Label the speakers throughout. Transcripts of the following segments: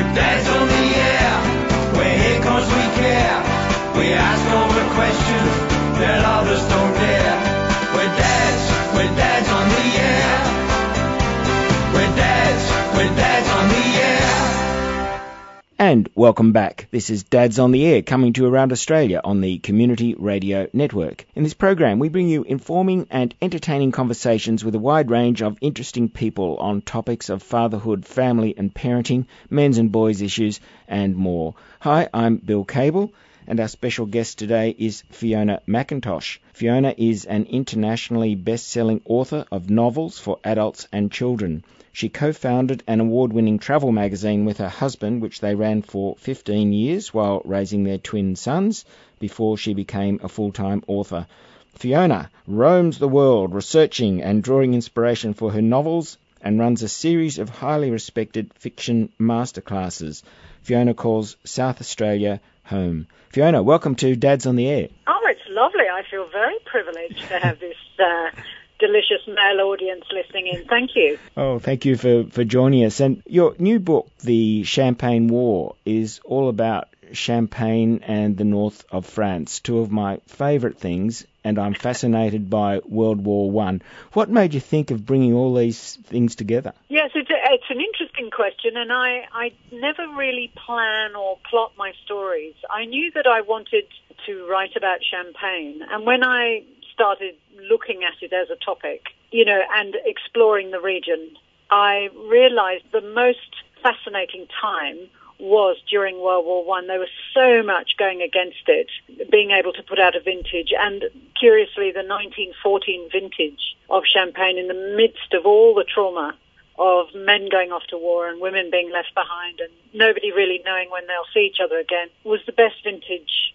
Speaker 1: Dad's on the air, we're here 'cause we care. We ask all the questions that others don't dare. We're dads on the air. We're dads on the air.
Speaker 2: And welcome back. This is Dads on the Air, coming to you around Australia on the Community Radio Network. In this program, we bring you informing and entertaining conversations with a wide range of interesting people on topics of fatherhood, family and parenting, men's and boys' issues, and more. Hi, I'm Bill Cable, and our special guest today is Fiona McIntosh. Fiona is an internationally best-selling author of novels for adults and children. She co-founded an award-winning travel magazine with her husband, which they ran for 15 years while raising their twin sons, before she became a full-time author. Fiona roams the world researching and drawing inspiration for her novels and runs a series of highly respected fiction masterclasses. Fiona calls South Australia home. Fiona, welcome to Dads on the Air.
Speaker 3: Oh, it's lovely. I feel very privileged to have this delicious male audience listening in. Thank you.
Speaker 2: Oh, thank you for joining us. And your new book, The Champagne War, is all about Champagne and the north of France, two of my favourite things, and I'm fascinated by World War I. What made you think of bringing all these things together?
Speaker 3: Yes, it's an interesting question, and I never really plan or plot my stories. I knew that I wanted to write about Champagne, and when I started looking at it as a topic, and exploring the region, I realized the most fascinating time was during World War I. There was so much going against it, being able to put out a vintage, and curiously the 1914 vintage of Champagne, in the midst of all the trauma of men going off to war and women being left behind and nobody really knowing when they'll see each other again, was the best vintage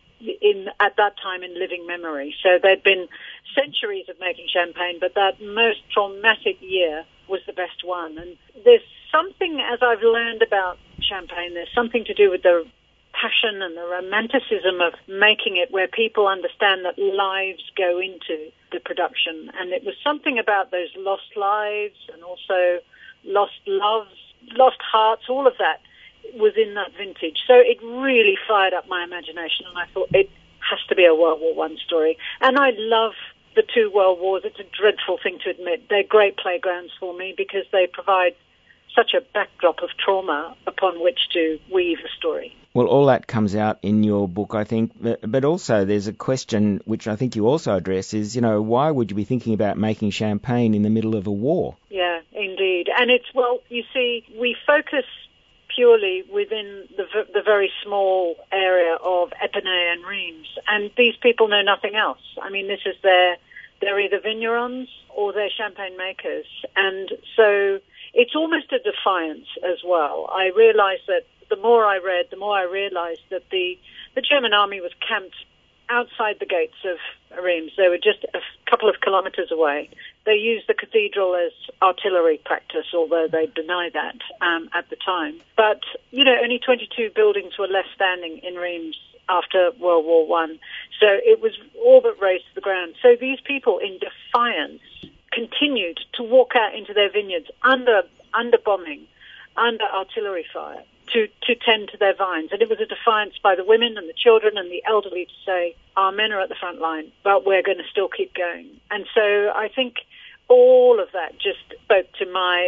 Speaker 3: at that time in living memory. So there'd been centuries of making champagne, but that most traumatic year was the best one. And there's something, as I've learned about champagne, there's something to do with the passion and the romanticism of making it, where people understand that lives go into the production. And it was something about those lost lives and also lost loves, lost hearts, all of that was in that vintage. So it really fired up my imagination, and I thought it has to be a World War I story. And I love the two world wars. It's a dreadful thing to admit. They're great playgrounds for me because they provide such a backdrop of trauma upon which to weave a story.
Speaker 2: Well, all that comes out in your book, I think, but also there's a question which I think you also address is, why would you be thinking about making champagne in the middle of a war?
Speaker 3: Yeah, indeed. And you see, we focus purely within the very small area of Epernay and Reims, and these people know nothing else. I mean, this is they're either vignerons or they're champagne makers, and so it's almost a defiance as well. I realized that the more I read, the more I realized that the German army was camped outside the gates of Reims. They were just a couple of kilometers away. They used the cathedral as artillery practice, although they deny that at the time. But, only 22 buildings were left standing in Reims after World War I. So it was all but razed to the ground. So these people, in defiance, continued to walk out into their vineyards under bombing, under artillery fire, to tend to their vines. And it was a defiance by the women and the children and the elderly to say, our men are at the front line, but we're going to still keep going. And so I think all of that just spoke to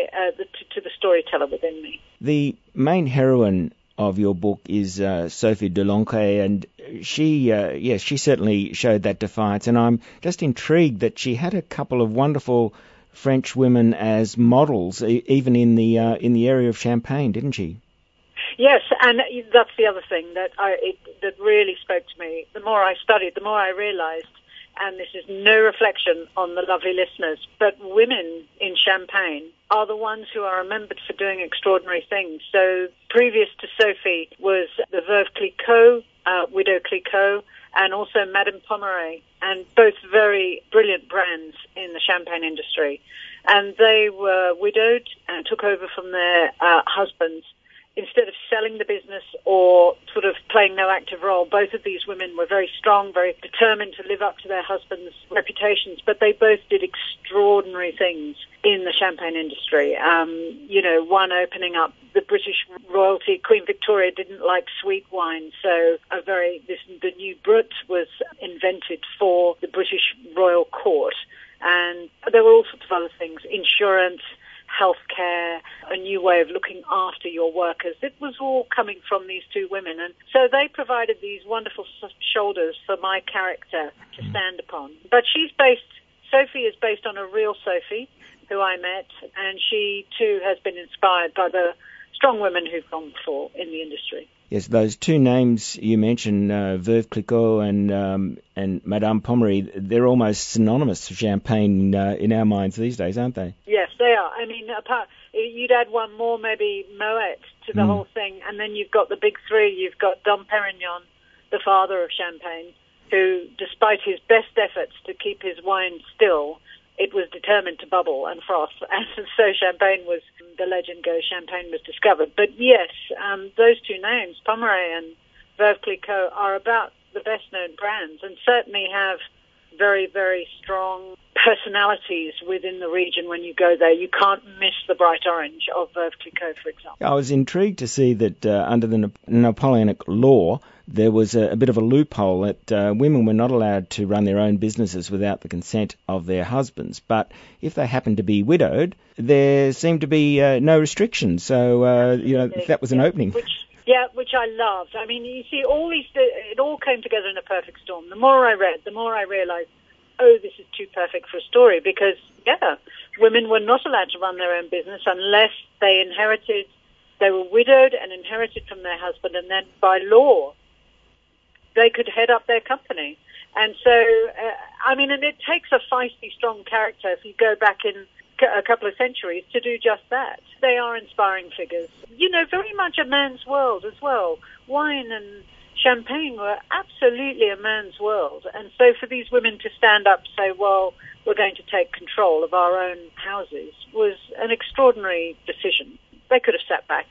Speaker 3: to the storyteller within me.
Speaker 2: The main heroine of your book is Sophie Deloncre, and she certainly showed that defiance. And I'm just intrigued that she had a couple of wonderful French women as models, even in the area of Champagne, didn't she?
Speaker 3: Yes, and that's the other thing that really spoke to me. The more I studied, the more I realized, and this is no reflection on the lovely listeners, but women in Champagne are the ones who are remembered for doing extraordinary things. So previous to Sophie was the Veuve Clicquot, Widow Clicquot, and also Madame Pommery, and both very brilliant brands in the champagne industry. And they were widowed and took over from their husbands instead of selling the business or sort of playing no active role, both of these women were very strong, very determined to live up to their husbands' reputations, but they both did extraordinary things in the champagne industry. One opening up the British royalty. Queen Victoria didn't like sweet wine, so the new Brut was invented for the British royal court. And there were all sorts of other things, insurance, healthcare, a new way of looking after your workers. It was all coming from these two women. And so they provided these wonderful shoulders for my character to stand upon. But Sophie is based on a real Sophie who I met, and she too has been inspired by the strong women who've gone before in the industry.
Speaker 2: Yes, those two names you mentioned, Veuve Clicquot and Madame Pommery, they're almost synonymous with champagne in our minds these days, aren't they?
Speaker 3: Yes, they are. I mean, you'd add one more, maybe Moet, to the whole thing, and then you've got the big three. You've got Dom Perignon, the father of champagne, who, despite his best efforts to keep his wine still, it was determined to bubble and froth, and so the legend goes, champagne was discovered. But yes, those two names, Pommery and Veuve Clicquot, are about the best-known brands and certainly have very, very strong personalities within the region when you go there. You can't miss the bright orange of Veuve Clicquot, for example.
Speaker 2: I was intrigued to see that under the Napoleonic law, there was a bit of a loophole that women were not allowed to run their own businesses without the consent of their husbands. But if they happened to be widowed, there seemed to be no restrictions. So, that was an opening.
Speaker 3: Which I loved. I mean, you see, it all came together in a perfect storm. The more I read, the more I realized, this is too perfect for a story, because, women were not allowed to run their own business unless they were widowed and inherited from their husband, and then by law, they could head up their company. And so, and it takes a feisty, strong character, if you go back in a couple of centuries, to do just that. They are inspiring figures. Very much a man's world as well. Wine and champagne were absolutely a man's world. And so for these women to stand up and say, well, we're going to take control of our own houses, was an extraordinary decision. They could have sat back,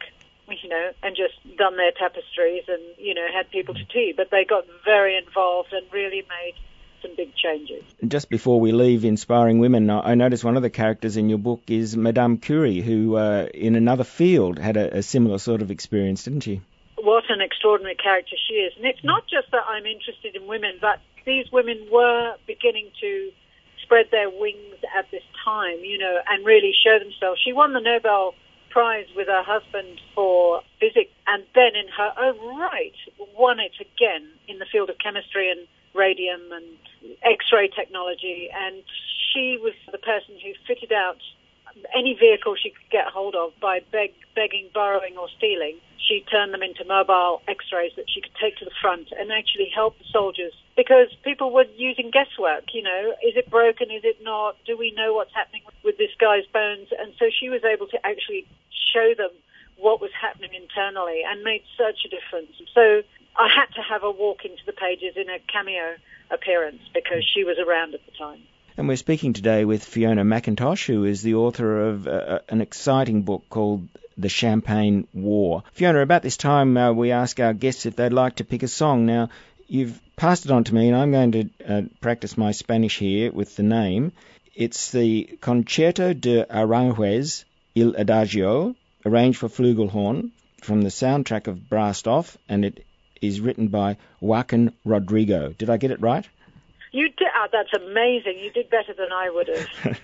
Speaker 3: and just done their tapestries and, had people to tea. But they got very involved and really made some big changes. Just
Speaker 2: before we leave Inspiring Women, I noticed one of the characters in your book is Madame Curie, who in another field had a similar sort of experience, didn't she?
Speaker 3: What an extraordinary character she is. And it's not just that I'm interested in women, but these women were beginning to spread their wings at this time, and really show themselves. She won the Nobel Prize with her husband for physics, and then in her own right won it again in the field of chemistry and radium and X-ray technology. And she was the person who fitted out any vehicle she could get hold of by begging, borrowing or stealing. She turned them into mobile X-rays that she could take to the front and actually help the soldiers, because people were using guesswork, is it broken, is it not, do we know what's happening with this guy's bones? And so she was able to actually show them what was happening internally and made such a difference. So I had to have her walk into the pages in a cameo appearance because she was around at the time.
Speaker 2: And we're speaking today with Fiona McIntosh, who is the author of an exciting book called The Champagne War. Fiona, about this time we ask our guests if they'd like to pick a song. Now, you've passed it on to me, and I'm going to practice my Spanish here with the name. It's the Concerto de Aranjuez Il Adagio, arranged for flugelhorn, from the soundtrack of Brasov, and it is written by Joaquin Rodrigo. Did I get it right?
Speaker 3: You did. Oh, that's amazing. You did better than I would have.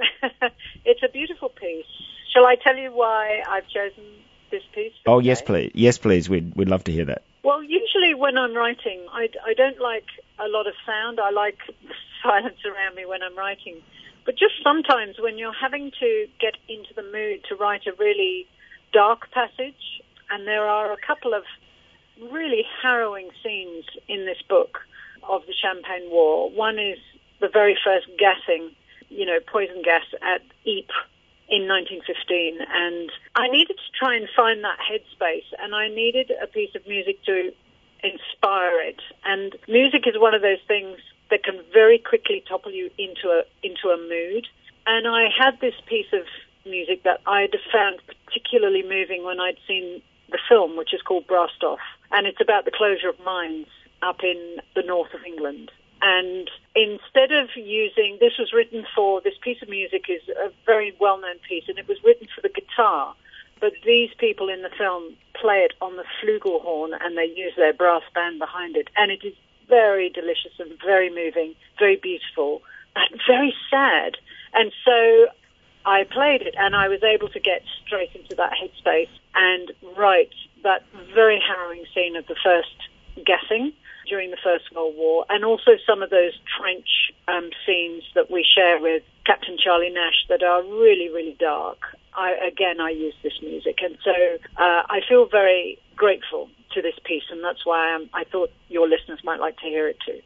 Speaker 3: It's a beautiful piece. Shall I tell you why I've chosen this piece?
Speaker 2: Oh, yes, please. Yes, please. We'd love to hear that.
Speaker 3: Well, usually when I'm writing, I don't like a lot of sound. I like silence around me when I'm writing. But just sometimes when you're having to get into the mood to write a really dark passage, and there are a couple of really harrowing scenes in this book of the Champagne War. One is the very first gassing, poison gas at Ypres in 1915, and I needed to try and find that headspace, and I needed a piece of music to inspire it. And music is one of those things that can very quickly topple you into a mood. And I had this piece of music that I'd found particularly moving when I'd seen the film, which is called Brastoff, and it's about the closure of mines up in the north of England. And instead of using, this piece of music is a very well-known piece, and it was written for the guitar, but these people in the film play it on the flugelhorn, and they use their brass band behind it, and it is very delicious and very moving, very beautiful, and very sad. And so I played it, and I was able to get straight into that headspace and write that very harrowing scene of the first gassing during the First World War, and also some of those trench scenes that we share with Captain Charlie Nash that are really, really dark. I use this music, and so I feel very grateful to this piece, and that's why I thought your listeners might like to hear it too.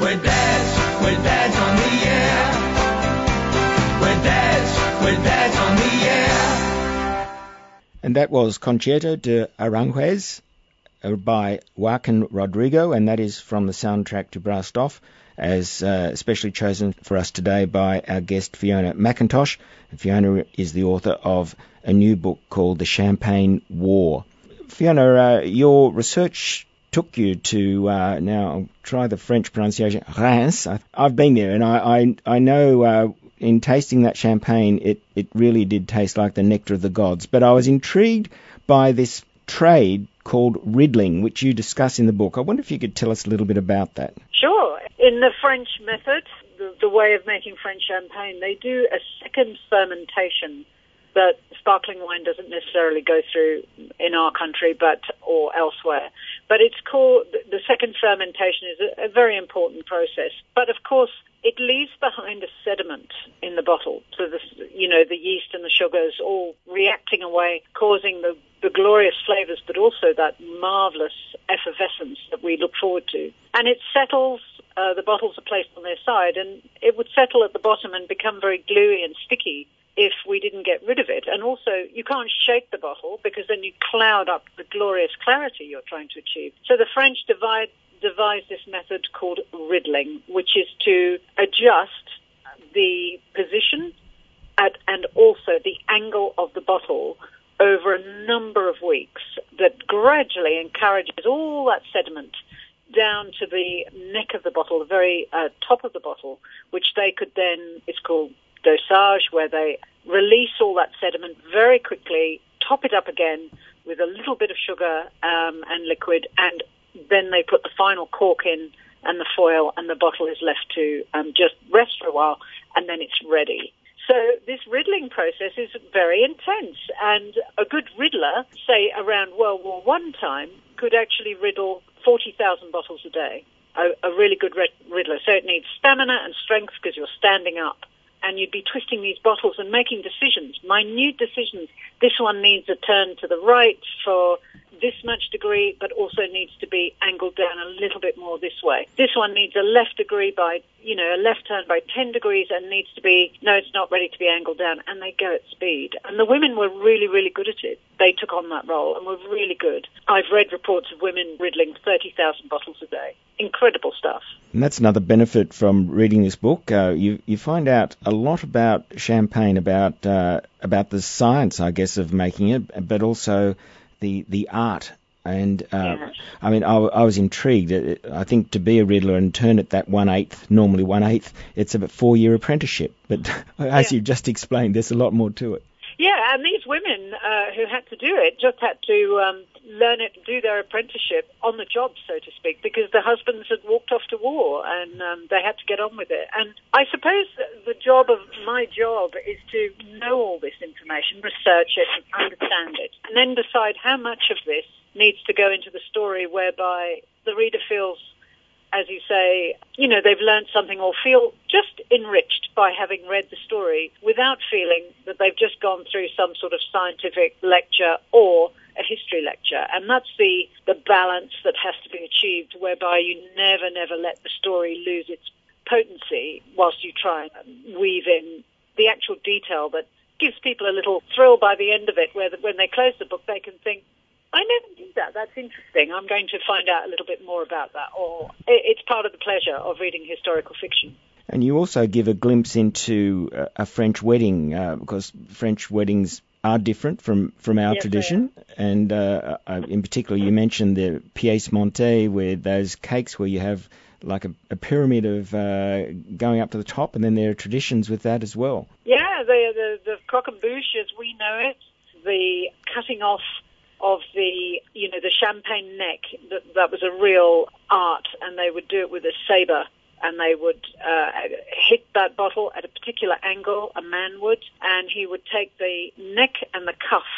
Speaker 1: We're dads on the air. We're dads on the air.
Speaker 2: And that was Concierto de Aranjuez by Joaquin Rodrigo, and that is from the soundtrack to Brassed Off, as specially chosen for us today by our guest Fiona McIntosh. And Fiona is the author of a new book called The Champagne War. Fiona, your research took you to, now I'll try the French pronunciation, Reims. I've been there, and I know in tasting that champagne, it really did taste like the nectar of the gods. But I was intrigued by this trade called riddling, which you discuss in the book. I wonder if you could tell us a little bit about that.
Speaker 3: Sure. In the French method, the way of making French champagne, they do a second fermentation that sparkling wine doesn't necessarily go through in our country or elsewhere. But it's called, the second fermentation is a very important process. But of course, it leaves behind a sediment in the bottle. So the yeast and the sugars all reacting away, causing the glorious flavors, but also that marvelous effervescence that we look forward to. And it settles, the bottles are placed on their side, and it would settle at the bottom and become very gluey and sticky if we didn't get rid of it. And also, you can't shake the bottle because then you cloud up the glorious clarity you're trying to achieve. So the French devised this method called riddling, which is to adjust the position and also the angle of the bottle over a number of weeks that gradually encourages all that sediment down to the neck of the bottle, the very top of the bottle, which they could then, it's called dosage, where they release all that sediment very quickly, top it up again with a little bit of sugar and liquid, and then they put the final cork in and the foil, and the bottle is left to just rest for a while, and then it's ready. So this riddling process is very intense, and a good riddler, say around World War I time, could actually riddle 40,000 bottles a day, a really good riddler. So it needs stamina and strength because you're standing up, and you'd be twisting these bottles and making decisions, minute decisions. This one needs a turn to the right for this much degree, but also needs to be angled down a little bit more this way. This one needs a left degree a left turn by 10 degrees and needs to be, no, it's not ready to be angled down, and they go at speed. And the women were really, really good at it. They took on that role and were really good. I've read reports of women riddling 30,000 bottles a day. Incredible stuff.
Speaker 2: And that's another benefit from reading this book. You find out a lot about champagne, about the science, I guess, of making it, but also the art. And yes. I mean, I was intrigued. I think to be a riddler and turn it that 1/8, it's a 4-year apprenticeship. But as you just explained, there's a lot more to it.
Speaker 3: Yeah, and these women who had to do it just had to learn it, do their apprenticeship on the job, so to speak, because the husbands had walked off to war and they had to get on with it. And I suppose my job is to know all this information, research it, and understand it, and then decide how much of this needs to go into the story whereby the reader feels, as you say, they've learned something or feel just enriched by having read the story without feeling that they've just gone through some sort of scientific lecture or a history lecture. And that's the balance that has to be achieved, whereby you never let the story lose its potency whilst you try and weave in the actual detail that gives people a little thrill by the end of it, where when they close the book they can think, I never knew that. That's interesting. I'm going to find out a little bit more about that. Or it's part of the pleasure of reading historical fiction.
Speaker 2: And you also give a glimpse into a French wedding, because French weddings are different from our tradition. And in particular, you mentioned the pièce montée, where those cakes where you have like a pyramid of going up to the top, and then there are traditions with that as well.
Speaker 3: Yeah, the croquembouche as we know it, the cutting off of the champagne neck, that was a real art, and they would do it with a saber, and they would hit that bottle at a particular angle, a man would, and he would take the neck and the cuff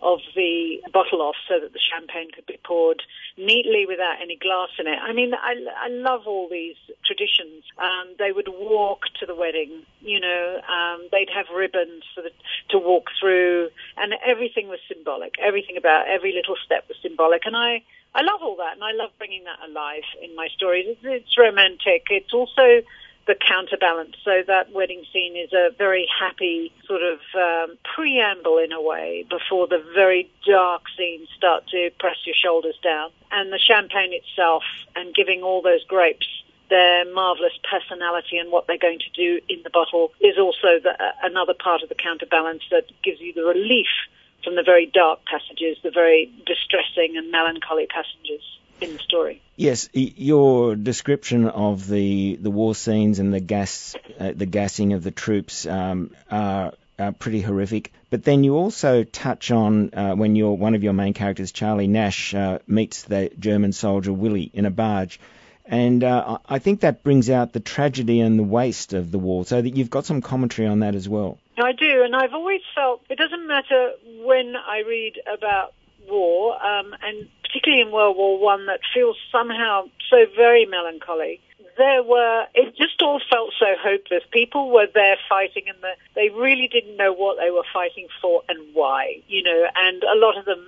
Speaker 3: of the bottle off so that the champagne could be poured neatly without any glass in it. I mean, I love all these traditions. They would walk to the wedding, they'd have ribbons to walk through, and everything was symbolic. Everything about every little step was symbolic, and I love all that, and I love bringing that alive in my stories. It's romantic. It's also the counterbalance. So that wedding scene is a very happy sort of preamble in a way before the very dark scenes start to press your shoulders down. And the champagne itself and giving all those grapes their marvellous personality and what they're going to do in the bottle is also another part of the counterbalance that gives you the relief from the very dark passages, the very distressing and melancholy passages in the story.
Speaker 2: Yes, your description of the war scenes and the gassing of the troops are pretty horrific. But then you also touch on when one of your main characters, Charlie Nash, meets the German soldier Willie in a barge. And I think that brings out the tragedy and the waste of the war, so that you've got some commentary on that as well.
Speaker 3: I do, and I've always felt it doesn't matter when I read about war, and particularly in World War I, that feels somehow so very melancholy. It just all felt so hopeless. People were there fighting, and they really didn't know what they were fighting for and why, and a lot of them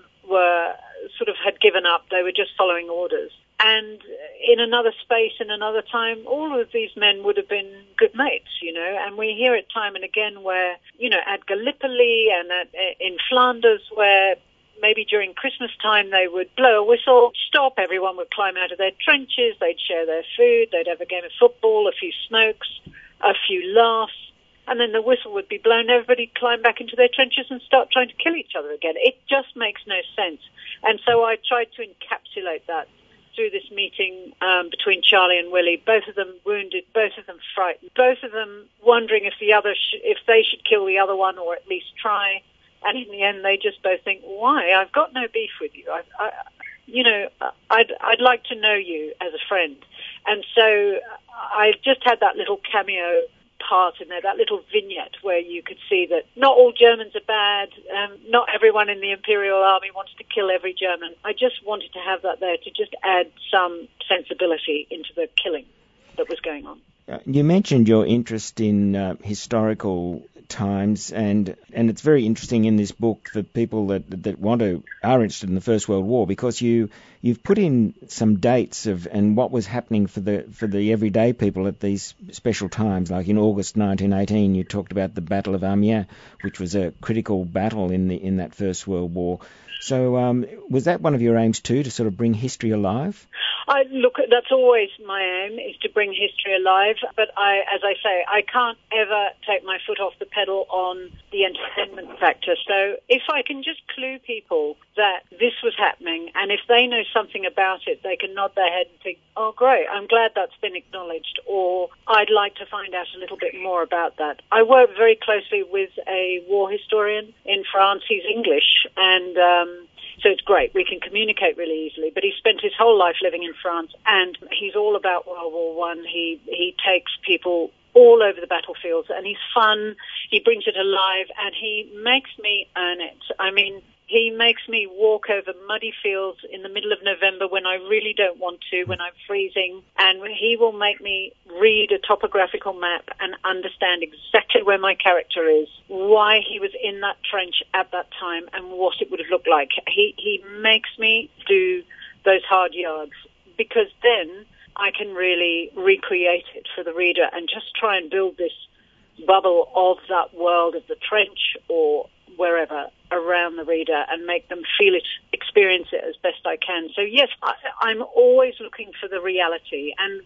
Speaker 3: had given up. They were just following orders. And in another space, in another time, all of these men would have been good mates, and we hear it time and again where, at Gallipoli and in Flanders, where maybe during Christmas time they would blow a whistle, stop, everyone would climb out of their trenches, they'd share their food, they'd have a game of football, a few smokes, a few laughs, and then the whistle would be blown, everybody climb back into their trenches and start trying to kill each other again. It just makes no sense. And so I tried to encapsulate that through this meeting between Charlie and Willie, both of them wounded, both of them frightened, both of them wondering if they should kill the other one or at least try. And in the end, they just both think, "Why? I've got no beef with you. I'd like to know you as a friend." And so I just had that little cameo part in there, that little vignette where you could see that not all Germans are bad, not everyone in the Imperial Army wants to kill every German. I just wanted to have that there to just add some sensibility into the killing that was going on.
Speaker 2: You mentioned your interest in historical times, and it's very interesting in this book that people that are interested in the First World War, because you've put in some dates and what was happening for the everyday people at these special times. Like in August 1918, you talked about the Battle of Amiens, which was a critical battle in that First World War. So was that one of your aims too, to sort of bring history alive?
Speaker 3: That's always my aim, is to bring history alive. But as I say, I can't ever take my foot off the pedal on the entertainment factor. So if I can just clue people that this was happening, and if they know something about it, they can nod their head and think, "Oh, great, I'm glad that's been acknowledged," or "I'd like to find out a little bit more about that." I work very closely with a war historian in France. He's English, and so it's great. We can communicate really easily. But he spent his whole life living in France, and he's all about World War I. He takes people all over the battlefields, and he's fun. He brings it alive, and he makes me earn it. I mean, he makes me walk over muddy fields in the middle of November when I really don't want to, when I'm freezing, and he will make me read a topographical map and understand exactly where my character is, why he was in that trench at that time, and what it would have looked like. He makes me do those hard yards, because then I can really recreate it for the reader and just try and build this bubble of that world of the trench or wherever around the reader and make them feel it, experience it as best I can. So yes, I'm always looking for the reality. And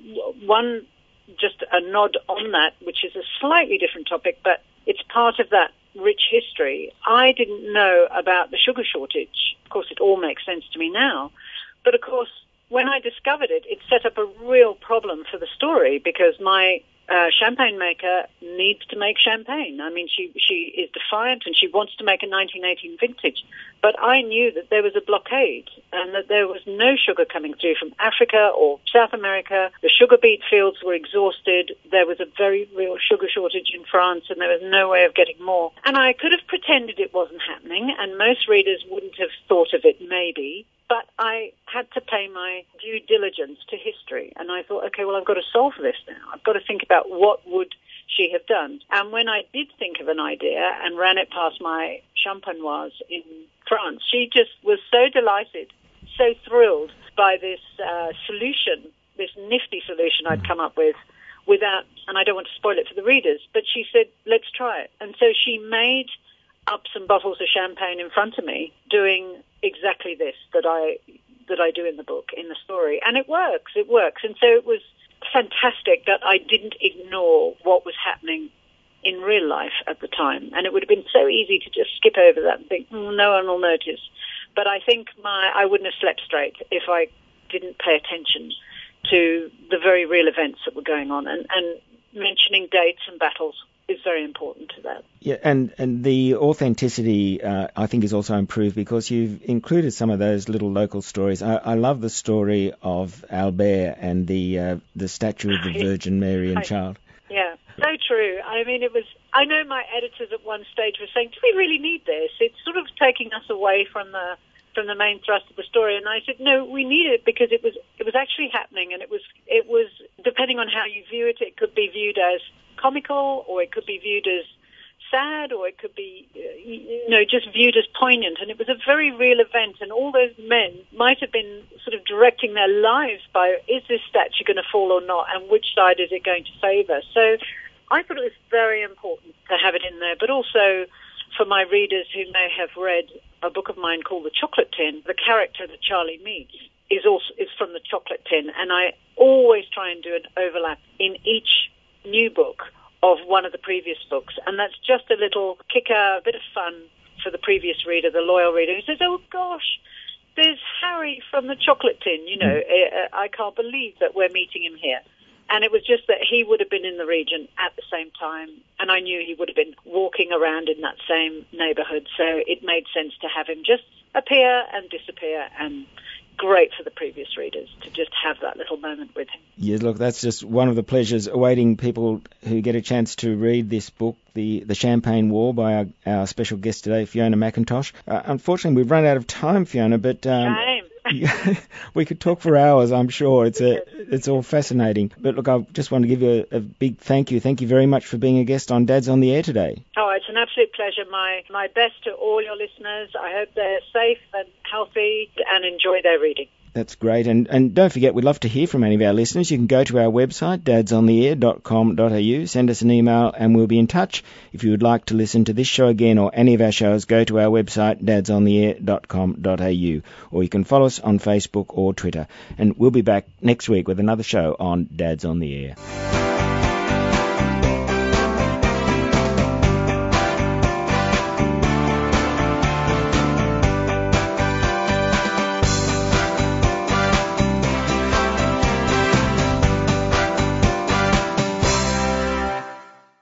Speaker 3: just a nod on that, which is a slightly different topic, but it's part of that rich history. I didn't know about the sugar shortage. Of course, it all makes sense to me now. But of course, when I discovered it, it set up a real problem for the story, because my champagne maker needs to make champagne. I mean, she is defiant and she wants to make a 1918 vintage. But I knew that there was a blockade and that there was no sugar coming through from Africa or South America. The sugar beet fields were exhausted. There was a very real sugar shortage in France and there was no way of getting more. And I could have pretended it wasn't happening, and most readers wouldn't have thought of it maybe. But I had to pay my due diligence to history. And I thought, okay, well, I've got to solve this now. I've got to think about what would she have done. And when I did think of an idea and ran it past my champenoise in France, she just was so delighted, so thrilled by this solution, this nifty solution I'd come up with without, and I don't want to spoil it for the readers, but she said, let's try it. And so she made up some bottles of champagne in front of me doing exactly this that I do in the book, in the story. And it works. And so it was fantastic that I didn't ignore what was happening in real life at the time. And it would have been so easy to just skip over that and think, no one will notice. But I think I wouldn't have slept straight if I didn't pay attention to the very real events that were going on. And mentioning dates and battles is very important to that.
Speaker 2: Yeah, and the authenticity, I think, is also improved because you've included some of those little local stories. I love the story of Albert and the statue of the Virgin Mary and Child.
Speaker 3: Yeah, so true. I mean, I know my editors at one stage were saying, do we really need this? It's sort of taking us away from the main thrust of the story. And I said, no, we need it because it was actually happening, and it was depending on how you view it, it could be viewed as comical, or it could be viewed as sad, or it could be, just viewed as poignant. And it was a very real event, and all those men might have been sort of directing their lives by, is this statue going to fall or not, and which side is it going to favour? So I thought it was very important to have it in there, but also for my readers who may have read a book of mine called The Chocolate Tin, the character that Charlie meets is from The Chocolate Tin, and I always try and do an overlap in each new book of one of the previous books, and that's just a little kicker, a bit of fun for the previous reader, the loyal reader, who says, oh gosh, there's Harry from The Chocolate Tin, I can't believe that we're meeting him here. And it was just that he would have been in the region at the same time, and I knew he would have been walking around in that same neighbourhood, so it made sense to have him just appear and disappear, and great for the previous readers to just have that little moment with him.
Speaker 2: Yeah, look, that's just one of the pleasures awaiting people who get a chance to read this book, The Champagne War, by our special guest today, Fiona McIntosh. Unfortunately, we've run out of time, Fiona, but
Speaker 3: Shame.
Speaker 2: we could talk for hours, I'm sure. It's all fascinating. But look, I just want to give you a big thank you. Thank you very much for being a guest on Dad's on the Air today.
Speaker 3: Oh, it's an absolute pleasure. My best to all your listeners. I hope they're safe and healthy and enjoy their reading.
Speaker 2: That's great. And don't forget, we'd love to hear from any of our listeners. You can go to our website, dadsontheair.com.au, send us an email and we'll be in touch. If you would like to listen to this show again or any of our shows, go to our website, dadsontheair.com.au, or you can follow us on Facebook or Twitter. And we'll be back next week with another show on Dad's on the Air.